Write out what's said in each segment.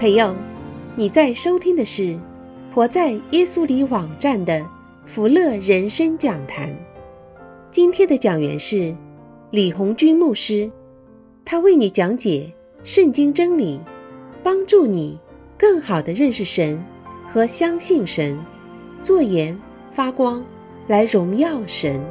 朋友，你在收听的是活在耶稣里网站的福乐人生讲坛。今天的讲员是李红军牧师，他为你讲解圣经真理，帮助你更好地认识神和相信神，做盐发光来荣耀神。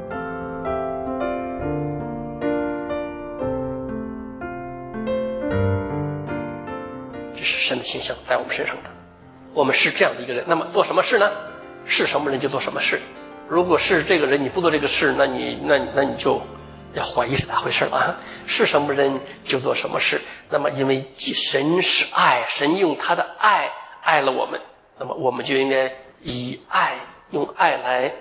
这是神的形象在我们身上的，我们是这样的一个人，那么做什么事呢？是什么人就做什么事。如果是这个人你不做这个事，那你就要怀疑是咋回事了啊！是什么人就做什么事。那么因为神是爱，神用他的爱爱了我们，那么我们就应该以爱，用爱来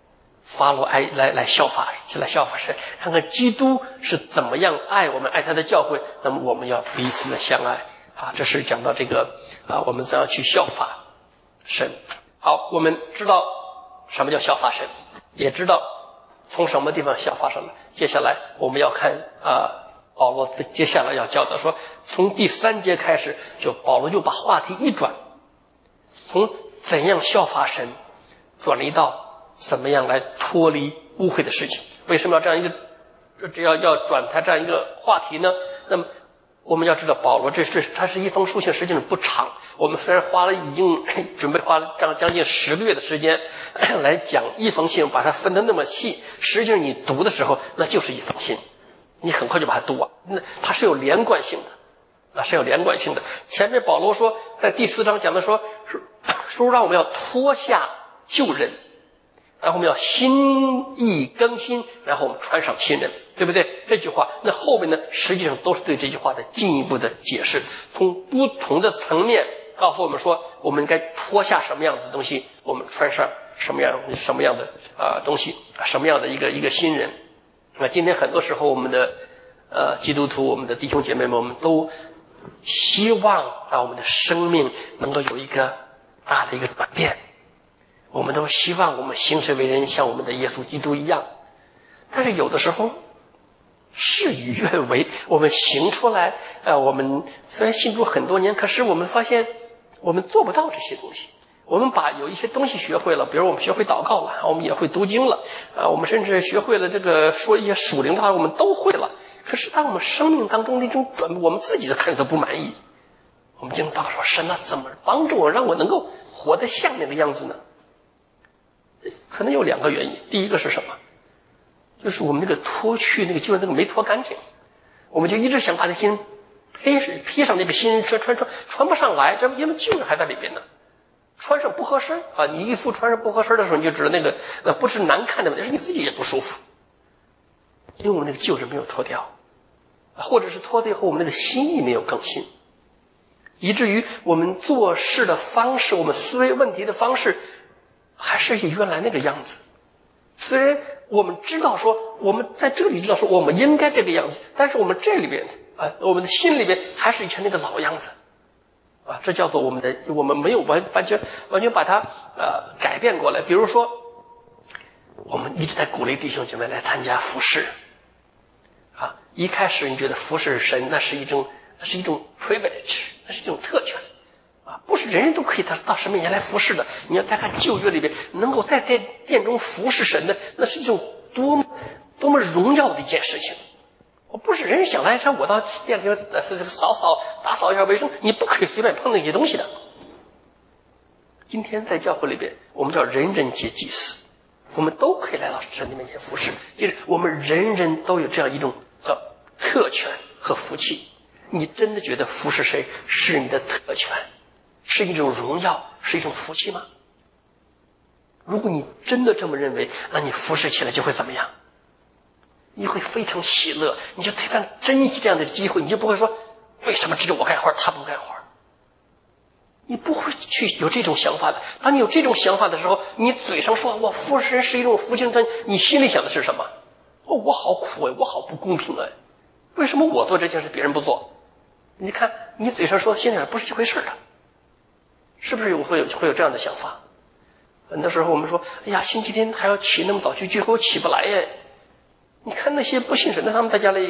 follow爱，来效法神，看看基督是怎么样爱我们，爱他的教会，那么我们要彼此的相爱啊！这是讲到这个我们怎样去效法神。好，我们知道什么叫效法神，也知道从什么地方效法神了。接下来我们要看保罗接下来要教导说，从第3节开始，就保罗就把话题一转，从怎样效法神转移到怎么样来脱离污秽的事情。为什么要这样一个要转他这样一个话题呢？那么我们要知道保罗他是一封书信，实际上不长。我们虽然已经准备花了将近10个月的时间来讲一封信，把它分得那么细，实际上你读的时候那就是一封信，你很快就把它读完。那它是有连贯性的，是有连贯性的。前面保罗说，在第4章讲的说让我们要脱下旧人，然后我们要心意更新，然后我们穿上新人，对不对？这句话那后面呢实际上都是对这句话的进一步的解释，从不同的层面告诉我们说，我们应该脱下什么样子的东西，我们穿上什么样的东西，什么样的一个新人。那今天很多时候我们的基督徒，我们的弟兄姐妹们，我们都希望让我们的生命能够有一个大的一个转变，我们都希望我们行事为人像我们的耶稣基督一样。但是有的时候事与愿违，我们行出来我们虽然信主很多年，可是我们发现我们做不到这些东西。我们把有一些东西学会了，比如我们学会祷告了，我们也会读经了我们甚至学会了这个说一些属灵的话，我们都会了。可是当我们生命当中那种转变，我们自己都看着都不满意。我们经常祷告说，神啊，怎么帮助我，让我能够活得像那个样子呢？可能有2个原因。第一个是什么？就是我们那个脱去那个旧人那个没脱干净，我们就一直想把那新人披上那个新人穿不上来，这因为旧人还在里边呢，穿上不合身你衣服穿上不合身的时候，你就知道那个不是难看的问题，是你自己也不舒服，因为我们那个旧人没有脱掉，或者是脱掉以后我们那个心意没有更新，以至于我们做事的方式，我们思维问题的方式还是以原来那个样子。虽然我们知道说，我们在这里知道说我们应该这个样子，但是我们这里边我们的心里边还是以前那个老样子这叫做我们没有完全把它改变过来。比如说我们一直在鼓励弟兄姐妹来参加服事一开始你觉得服事神那是一种 privilege， 那是一种特权不是人人都可以到神面前来服侍的。你要再看旧约里边，能够在殿中服侍神的，那是一种多么荣耀的一件事情。不是人人想来像我到殿里打扫一下卫生，你不可以随便碰那些东西的。今天在教会里边，我们叫人人皆祭司，我们都可以来到神的面前服侍，就是我们人人都有这样一种叫特权和福气。你真的觉得服侍谁是你的特权，是一种荣耀，是一种福气吗？如果你真的这么认为，那你服侍起来就会怎么样？你会非常喜乐，你就非常珍惜这样的机会，你就不会说为什么只有我干活他不干活，你不会去有这种想法的。当你有这种想法的时候，你嘴上说我服侍人是一种福气，但你心里想的是什么？我好苦我好不公平为什么我做这件事别人不做？你看你嘴上说心里不是一回事的，是不是会有这样的想法？很多时候我们说哎呀，星期天还要起那么早去聚会，我起不来你看那些不信神的，他们在家里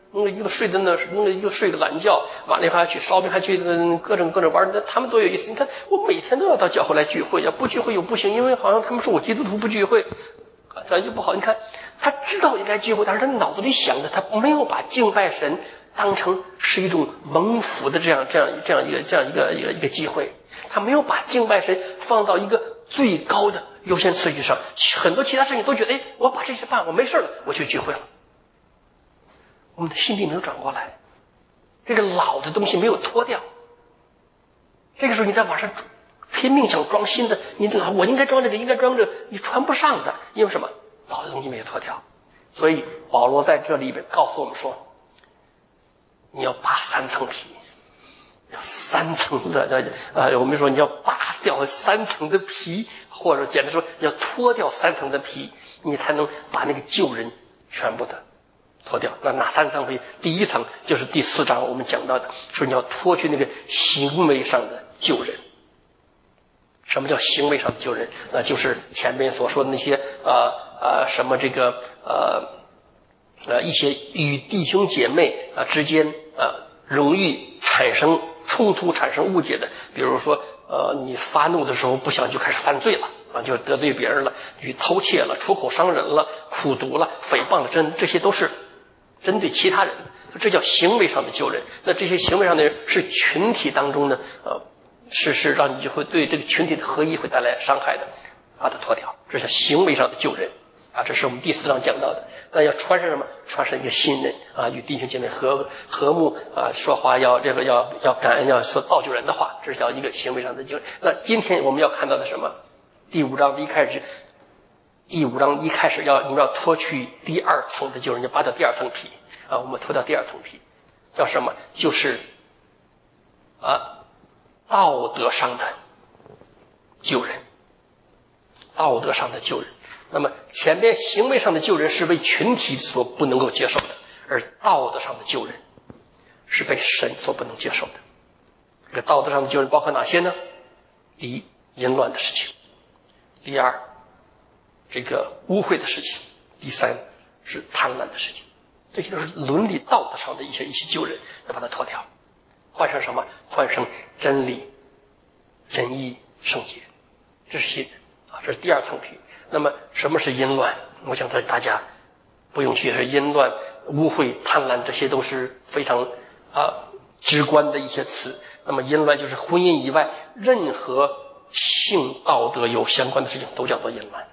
一个睡个懒觉，完了还去烧饼，还去各种玩，那他们多有意思。你看我每天都要到教会来聚会，要不聚会又不行，因为好像他们说我基督徒不聚会，感觉不好。你看他知道应该聚会，但是他脑子里想的，他没有把敬拜神当成是一种蒙福的这样一个机会，他没有把敬拜神放到一个最高的优先次序上。很多其他事情都觉得，我把这些办，我没事了，我去聚会了。我们的心力没有转过来，这个老的东西没有脱掉。这个时候你在网上拼命想装新的，我应该装这个，应该装这个，你穿不上的，因为什么？老的东西没有脱掉。所以保罗在这里边告诉我们说，你要扒3层皮，要3层的我们说你要扒掉3层的皮，或者简单说要脱掉3层的皮，你才能把那个旧人全部的脱掉。那哪3层皮？第一层就是第4章我们讲到的，说你要脱去那个行为上的旧人。什么叫行为上的旧人？那就是前面所说的那些什么这个一些与弟兄姐妹之间容易产生冲突、产生误解的，比如说你发怒的时候不想就开始犯罪了就得罪别人了，你偷窃了，出口伤人了，苦毒了，诽谤了，这些都是针对其他人的，这叫行为上的救人。那这些行为上的人是群体当中呢是让你就会对这个群体的合一会带来伤害的，把它脱掉，这叫行为上的救人这是我们第4章讲到的。那要穿上什么？穿上一个新人与弟兄姐妹和睦说话要感恩，要说造就人的话，这是叫一个行为上的救人。那今天我们要看到的什么？第5章一开始你们要脱去第2层的救人，就扒掉第2层皮我们脱掉第2层皮，叫什么？就是道德上的救人，道德上的救人。那么前边行为上的救人是为群体所不能够接受的，而道德上的救人是被神所不能接受的。这个道德上的救人包括哪些呢？第一，淫乱的事情；第二，这个污秽的事情；第三，是贪婪的事情。这些都是伦理道德上的一些救人，要把它脱掉，换上什么？换上真理、仁义、圣洁，这是新人这是第2层皮。那么什么是淫乱？我想大家不用解释，淫乱、污秽、贪婪，这些都是非常直观的一些词。那么淫乱就是婚姻以外任何性道德有相关的事情都叫做淫乱。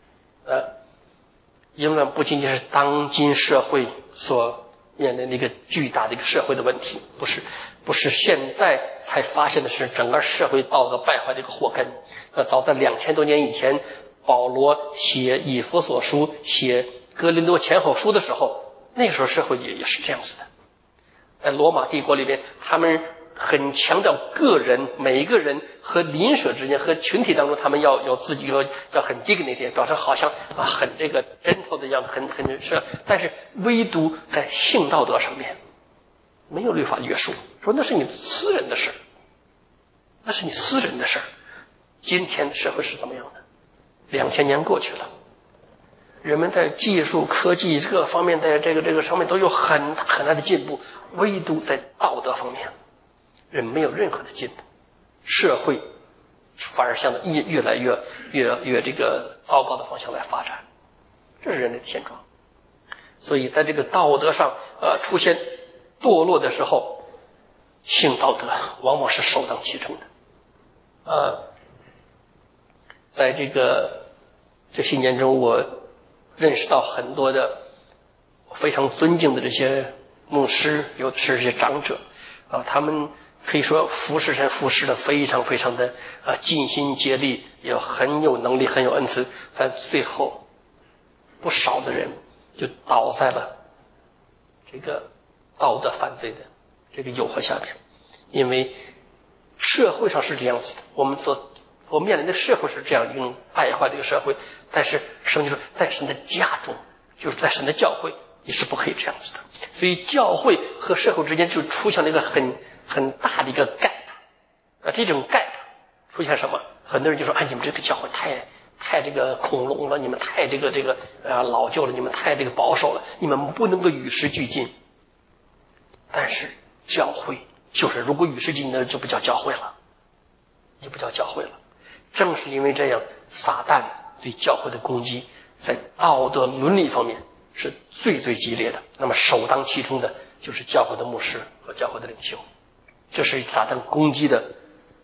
淫乱不仅仅是当今社会所面临的一个巨大的一个社会的问题，不是现在才发现的，是整个社会道德败坏的一个祸根。早在2000多年以前，保罗写以弗所书、写哥林多前后书的时候，那个时候社会也是这样子的。在罗马帝国里边，他们很强调个人，每一个人和邻舍之间和群体当中，他们要自己要很 dignity， 表示好像很这个 gentle 的样子，很是，但是唯独在性道德上面没有律法约束，说那是你私人的事，那是你私人的事。今天的社会是怎么样的？2000年过去了，人们在技术、科技各方面，在这个上面都有很大的进步，唯独在道德方面，人没有任何的进步，社会反而向越来越这个糟糕的方向来发展，这是人类的现状。所以在这个道德上出现堕落的时候，性道德往往是首当其冲的。在这些年中，我认识到很多的我非常尊敬的这些牧师，有的是这些长者他们可以说服侍神服侍的非常非常的尽心竭力，也很有能力，很有恩赐，但最后不少的人就倒在了这个道德犯罪的这个诱惑下面。因为社会上是这样子的，我面临的社会是这样一种败坏的一个社会，但是圣经说在神的家中，就是在神的教会，你是不可以这样子的。所以教会和社会之间就出现了一个很大的一个 gap。这种 gap 出现什么？很多人就说你们这个教会太这个恐龙了，你们太这个老旧了，你们太这个保守了，你们不能够与时俱进。 但是教会就是如果与时俱进的就不叫教会了，就不叫教会了。正是因为这样，撒旦对教会的攻击在道德伦理方面是最最激烈的。那么首当其冲的就是教会的牧师和教会的领袖，这是撒旦攻击的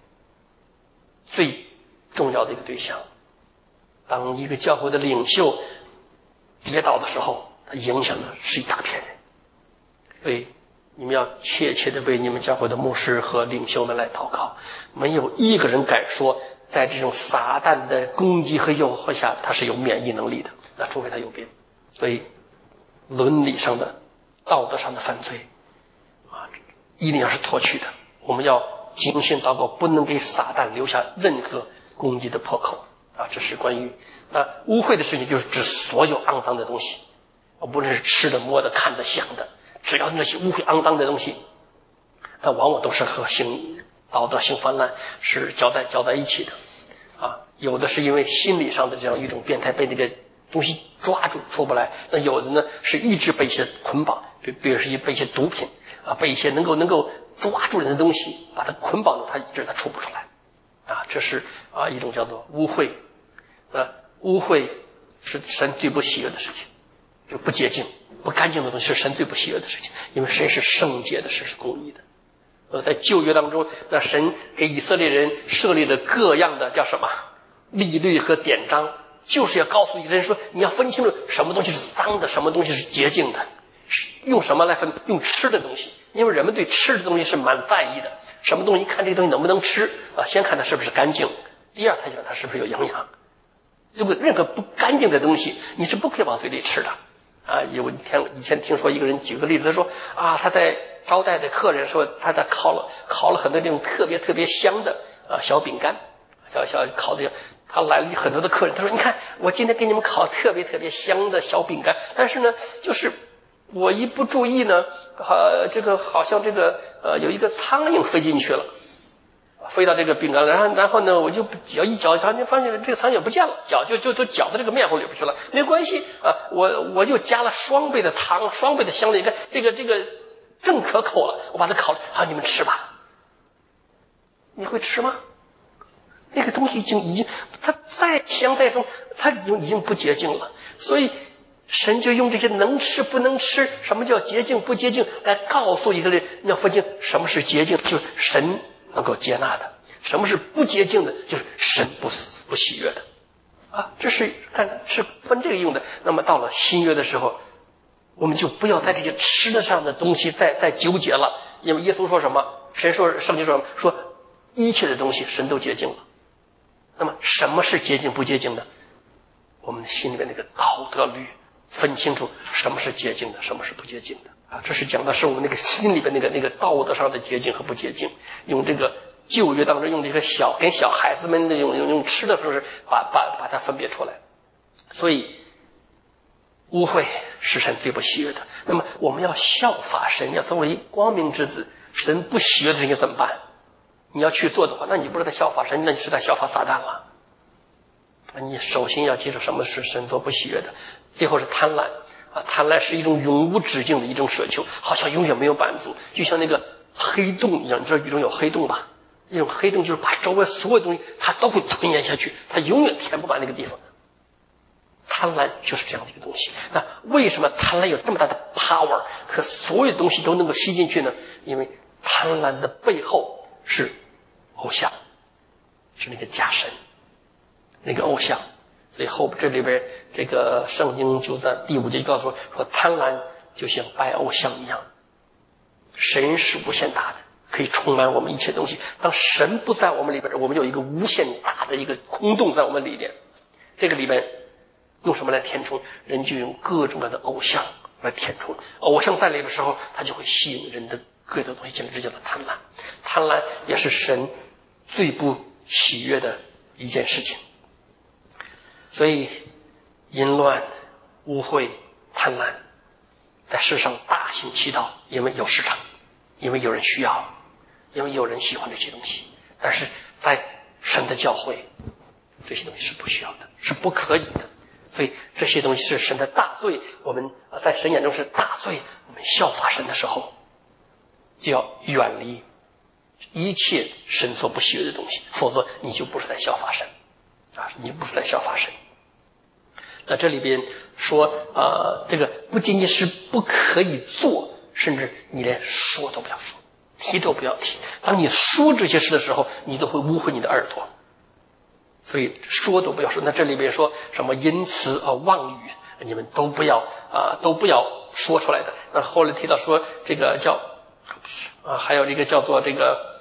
最重要的一个对象。当一个教会的领袖跌倒的时候，它影响的是一大片人。所以你们要切切的为你们教会的牧师和领袖们来祷告。没有一个人敢说在这种撒旦的攻击和诱惑下他是有免疫能力的，那除非他有病。所以伦理上的道德上的犯罪一定要是脱去的。我们要谨慎祷告，不能给撒旦留下任何攻击的破口这是关于污秽的事情，就是指所有肮脏的东西，不论是吃的摸的看的想的，只要那些污秽肮脏的东西，那往往都是和道德性泛滥是搅在一起的有的是因为心理上的这样一种变态，被那个东西抓住出不来，那有的呢是一直被一些捆绑，比如是被一些毒品被一些能够抓住人的东西把它捆绑住，他一直他出不出来这是一种叫做污秽。污秽是神最不喜悦的事情，就不洁净不干净的东西是神最不喜悦的事情，因为神是圣洁的，神是公义的。在旧约当中，那神给以色列人设立了各样的叫什么律例和典章，就是要告诉以色列人说，你要分清楚什么东西是脏的，什么东西是洁净的。用什么来分？用吃的东西，因为人们对吃的东西是蛮在意的。什么东西看这个东西能不能吃先看它是不是干净，第二看它是不是有营养。如果任何不干净的东西你是不可以往嘴里吃的以前听说一个人举个例子，他说他在招待的客人说他在烤了很多这种特别特别香的小饼干，小烤的，他来了很多的客人，他说你看我今天给你们烤特别特别香的小饼干，但是呢就是我一不注意呢这个好像这个有一个苍蝇飞进去了，飞到这个饼干，然后呢我就脚一搅，就发现这个苍蝇不见了，搅就搅到这个面糊里边去了。没关系我就加了双倍的糖，双倍的香料，你看这个更可口了，我把它烤了，你们吃吧。你会吃吗？那个东西已经它再香再重，它已经不洁净了。所以神就用这些能吃不能吃，什么叫洁净不洁净，来告诉以色列人你要分清什么是洁净，就是神能够接纳的，什么是不洁净的，就是神不喜悦的这是分这个用的。那么到了新约的时候，我们就不要在这些吃的上的东西再纠结了，因为耶稣说什么，神说，圣经说什么，说一切的东西神都洁净了。那么什么是洁净不洁净的？我们心里面那个道德律分清楚什么是洁净的，什么是不洁净的这是讲的是我们那个心里边那个道德上的洁净和不洁净。用这个旧约当中用这个跟小孩子们那种用吃的方式把它分别出来。所以污秽是神最不喜悦的。那么我们要效法神，要作为光明之子，神不喜悦的事情怎么办？你要去做的话，那你不是在效法神，那你是在效法撒旦了。你首先要记住什么是神所不喜悦的。最后是贪婪贪婪是一种永无止境的一种奢求，好像永远没有满足，就像那个黑洞一样。你知道宇宙有黑洞吧？那种黑洞就是把周围所有东西它都会吞咽下去，它永远填不满那个地方。贪婪就是这样的一个东西。那为什么贪婪有这么大的 power， 可所有东西都能够吸进去呢？因为贪婪的背后是偶像，是那个假神，那个偶像。所以这里边这个圣经就在第5节就告诉说贪婪就像拜偶像一样。神是无限大的，可以充满我们一切东西。当神不在我们里边，我们有一个无限大的一个空洞在我们里面。这个里面用什么来填充？人就用各种各样的偶像来填充。偶像在里的时候，它就会吸引人的各种东西进来，这叫做贪婪。贪婪也是神最不喜悦的一件事情。所以淫乱、污秽、贪婪在世上大行其道，因为有市场，因为有人需要，因为有人喜欢这些东西。但是在神的教会，这些东西是不需要的，是不可以的。所以这些东西是神的大罪，我们在神眼中是大罪。我们效法神的时候， 就要远离一切神所不喜悦的东西，否则你就不是在效法神你不是在效法神。那这里边说这个不仅仅是不可以做，甚至你连说都不要说，提都不要提。当你说这些事的时候，你都会污秽你的耳朵，所以说都不要说。那这里边说什么淫词妄语，你们都不要说出来的。那后来提到说这个叫还有这个叫做这个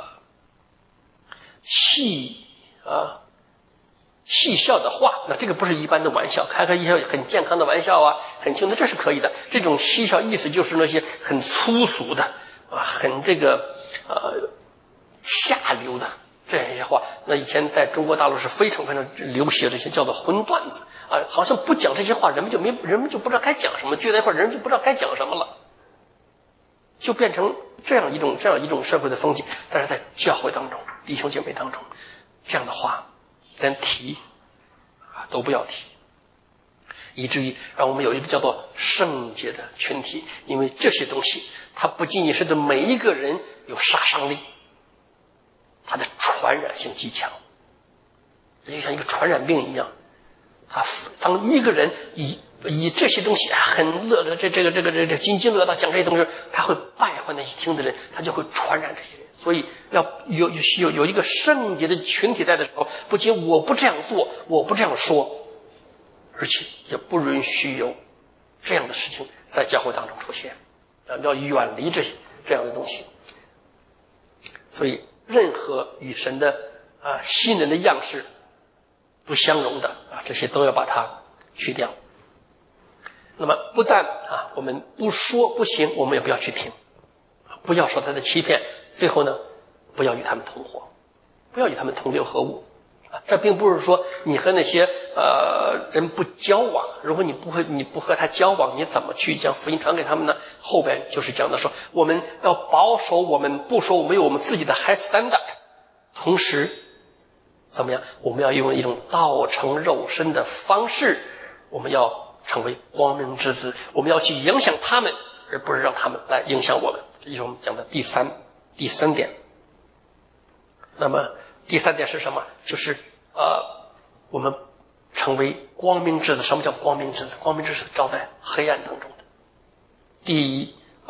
戏笑的话，那这个不是一般的玩笑，开一些很健康的玩笑很轻的，这是可以的。这种戏笑意思就是那些很粗俗的很这个下流的这些话。那以前在中国大陆是非常非常流行这些叫做荤段子好像不讲这些话，人们就不知道该讲什么，聚在一块人就不知道该讲什么了，就变成这样一种社会的风气。但是在教会当中，弟兄姐妹当中，这样的话连提都不要提，以至于让我们有一个叫做圣洁的群体。因为这些东西它不仅仅是对每一个人有杀伤力，它的传染性极强，就像一个传染病一样。当一个人以这些东西很乐的这津津乐道讲这些东西，他会败坏那些听的人，他就会传染这些人。所以要有一个圣洁的群体在的时候，不仅我不这样做，我不这样说，而且也不允许有这样的事情在教会当中出现，要远离这样的东西。所以任何与神的新人的样式不相容的这些都要把它去掉。那么不但我们不说不行，我们也不要去听，不要说他的欺骗。最后呢，不要与他们同伙，不要与他们同流合污这并不是说你和那些人不交往，如果你不和他交往，你怎么去将福音传给他们呢？后边就是讲的说，我们要保守我们不说我们有我们自己的 high standard， 同时怎么样？我们要用一种道成肉身的方式，我们要成为光明之子，我们要去影响他们，而不是让他们来影响我们。这就是我们讲的第三点。那么第三点是什么？就是我们成为光明之子。什么叫光明之子？光明之子照在黑暗当中的。第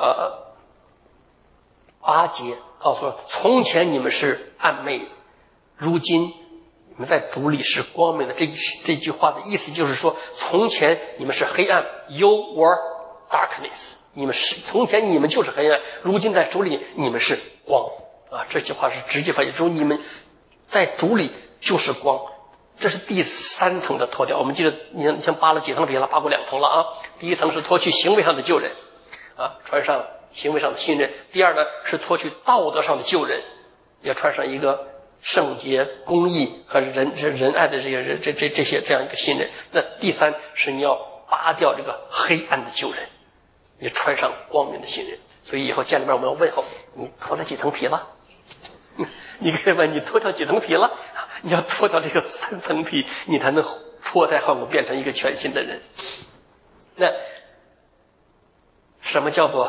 8节告诉说，从前你们是暗昧，如今你们在主里是光明的。这句话的意思就是说，从前你们是黑暗 ，You were darkness， 从前你们就是黑暗，如今在主里你们是光这句话是直接翻译说，你们在主里就是光。这是第3层的脱掉。我们记得你像扒了几层皮了，扒过2层了第一层是脱去行为上的旧人穿上行为上的新人。第二呢是脱去道德上的旧人，也穿上一个圣洁、公义和仁爱的这些这样一个新人。那第3是你要拔掉这个黑暗的旧人，你穿上光明的新人。所以以后见了面我们要问候你脱了几层皮了，你可以问你脱掉几层皮了，你要脱掉这个3层皮，你才能脱胎换骨变成一个全新的人。那什么叫做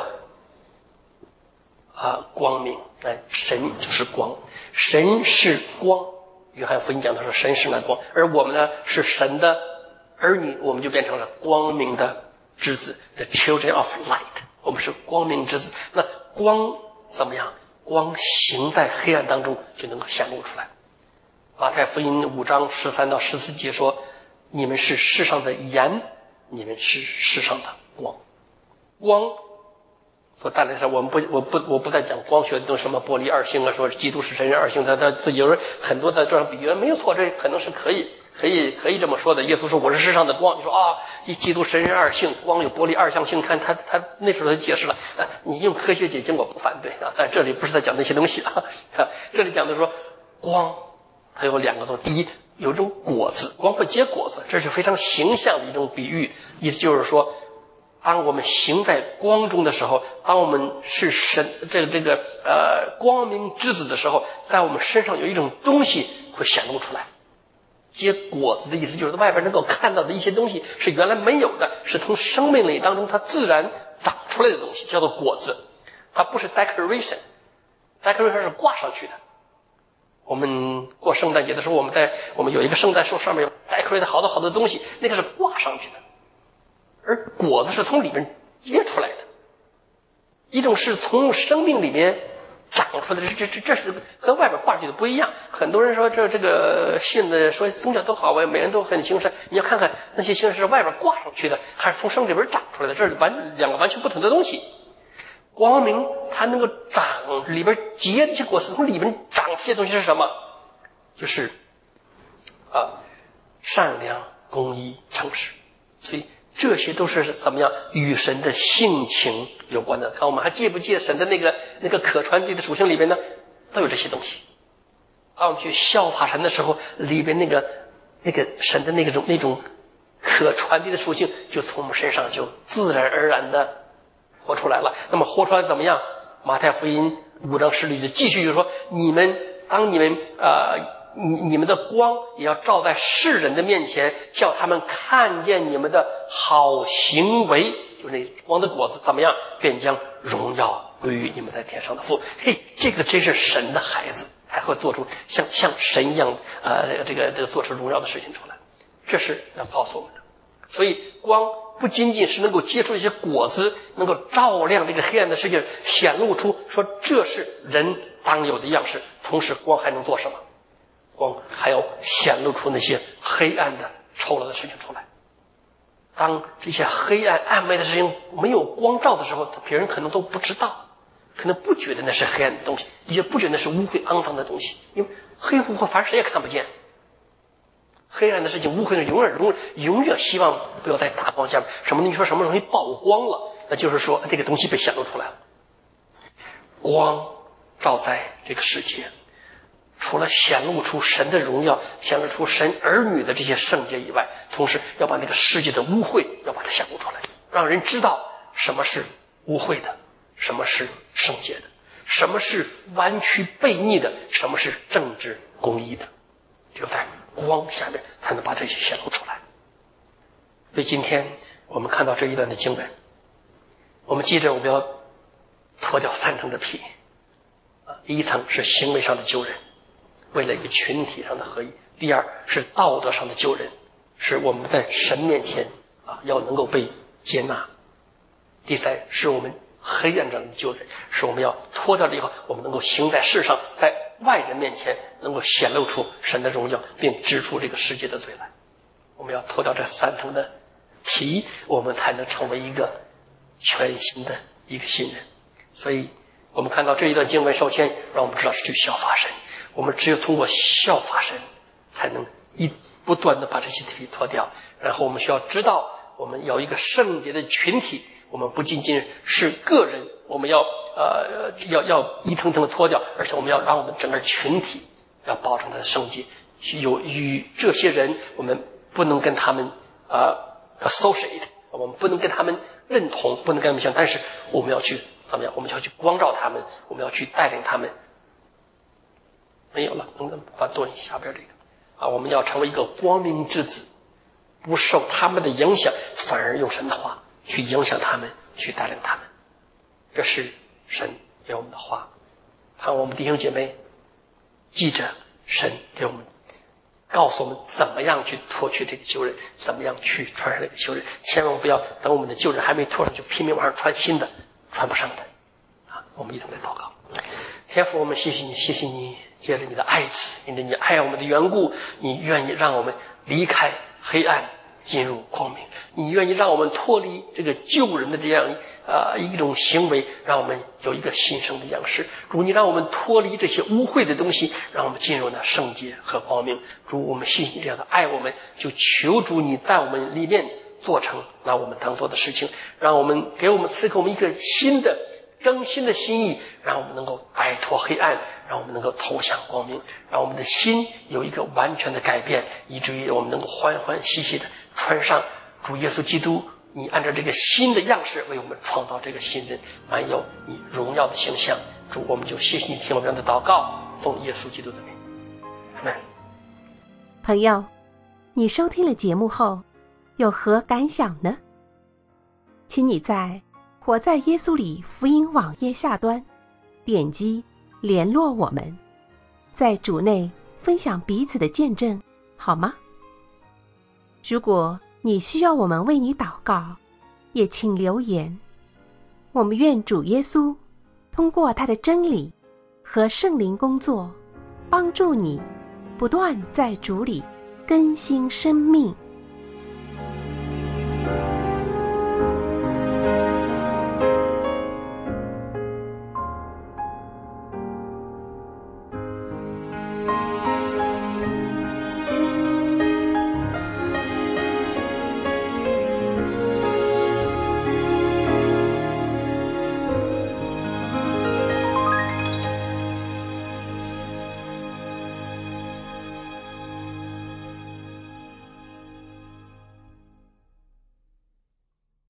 光明？神就是光，神是光。约翰福音讲的说神是那光，而我们呢是神的儿女，我们就变成了光明的之子 ，the children of light， 我们是光明之子。那光怎么样？光行在黑暗当中就能够显露出来。马太福音5章13到14节说，你们是世上的盐，你们是世上的光。光所带来的，我不再讲光学的什么玻璃二性说基督是神人二性，他自己有人很多在这样比喻，没有错，这可能是可以这么说的。耶稣说我是世上的光，你说基督神人二性，光有玻璃二象性，看他那时候就解释了你用科学解经我不反对但这里不是在讲那些东西这里讲的说光它有2个作用。第一，有一种果子，光会结果子，这是非常形象的一种比喻，意思就是说当我们行在光中的时候，当我们是神光明之子的时候，在我们身上有一种东西会显露出来。结果子的意思就是外边能够看到的一些东西是原来没有的，是从生命里当中它自然长出来的东西，叫做果子。 它不是 decoration 是挂上去的。我们过圣诞节的时候，我们有一个圣诞树，上面有 decorate 好多东西，那个是挂上去的。而果子是从里面结出来的，一种是从生命里面长出来的，这是跟外边挂上去的不一样。很多人说这个信的说宗教都好，每人都很精神，你要看看那些精神是外边挂上去的，还是从生命里边长出来的，这是两个完全不同的东西。光明它能够长里边结这些果子，从里面长这些东西是什么？就是善良、公义、诚实。所以这些都是怎么样与神的性情有关的。看我们还记不记得神的那个可传递的属性里边呢，都有这些东西。当我们去效法神的时候，里边那个神的那种可传递的属性就从我们身上就自然而然的活出来了。那么活出来怎么样？马太福音5章10节就继续就说，你们的光也要照在世人的面前，叫他们看见你们的好行为，就是那光的果子怎么样，便将荣耀归于你们在天上的父。嘿，这个真是神的孩子，还会做出像神一样这个做出荣耀的事情出来，这是要告诉我们的。所以光不仅仅是能够结出一些果子，能够照亮这个黑暗的世界，显露出说这是人当有的样式。同时光还能做什么？光还要显露出那些黑暗的丑陋的事情出来。当这些黑暗暗昧的事情没有光照的时候，别人可能都不知道，可能不觉得那是黑暗的东西，也不觉得那是污秽肮脏的东西，因为黑乎乎反正谁也看不见。黑暗的事情，污秽的永远希望不要在大光下面。什么？你说什么容易曝光了？那就是说这个东西被显露出来了。光照在这个世界，除了显露出神的荣耀，显露出神儿女的这些圣洁以外，同时要把那个世界的污秽要把它显露出来，让人知道什么是污秽的，什么是圣洁的，什么是弯曲悖逆的，什么是正直公义的。就在光下面才能把这些显露出来。所以今天我们看到这一段的经文，我们记着我们要脱掉3层的皮。第一层是行为上的救人，为了一个群体上的合一；第二是道德上的救人，是我们在神面前要能够被接纳；第三是我们黑暗上的救人，是我们要脱掉了以后，我们能够行在世上，在外人面前能够显露出神的荣耀，并指出这个世界的罪来。我们要脱掉这3层的皮，我们才能成为一个全新的一个新人。所以我们看到这一段经文，首先让我们知道是去效法神。我们只有通过效法神，才能不断的把这些皮脱掉。然后我们需要知道，我们有一个圣洁的群体，我们不仅仅是个人，我们要一层层的脱掉，而且我们要让我们整个群体要保证它的圣洁。与这些人，我们不能跟他们associate， 我们不能跟他们认同，不能跟他们像，但是我们要去怎么样？我们就要去光照他们，我们要去带领他们。没有了，能把多下边这个我们要成为一个光明之子，不受他们的影响，反而用神的话去影响他们，去带领他们。这是神给我们的话，盼我们弟兄姐妹记着神给我们告诉我们怎么样去脱去这个旧人，怎么样去穿上这个旧人。千万不要等我们的旧人还没脱上，就拼命往上穿新的，穿不上的我们一同来祷告。天父，我们谢谢你，谢谢你借着你的爱子，因为你爱我们的缘故，你愿意让我们离开黑暗进入光明，你愿意让我们脱离这个旧人的这样一种行为，让我们有一个新生的样式。主，你让我们脱离这些污秽的东西，让我们进入那圣洁和光明。主，我们谢谢你这样的爱我们，就求主你在我们里面做成拿我们当做的事情，让我们给我们赐给我们一个新的更新的心意，让我们能够摆脱黑暗，让我们能够投向光明，让我们的心有一个完全的改变，以至于我们能够欢欢喜喜的穿上主耶稣基督，你按照这个新的样式为我们创造这个新人，满有你荣耀的形象。主，我们就谢谢你听我们的祷告，奉耶稣基督的名，阿们。 朋友，你收听了节目后有何感想呢？请你在活在耶稣里福音网页下端，点击联络我们，在主内分享彼此的见证，好吗？如果你需要我们为你祷告，也请留言。我们愿主耶稣通过他的真理和圣灵工作，帮助你不断在主里更新生命。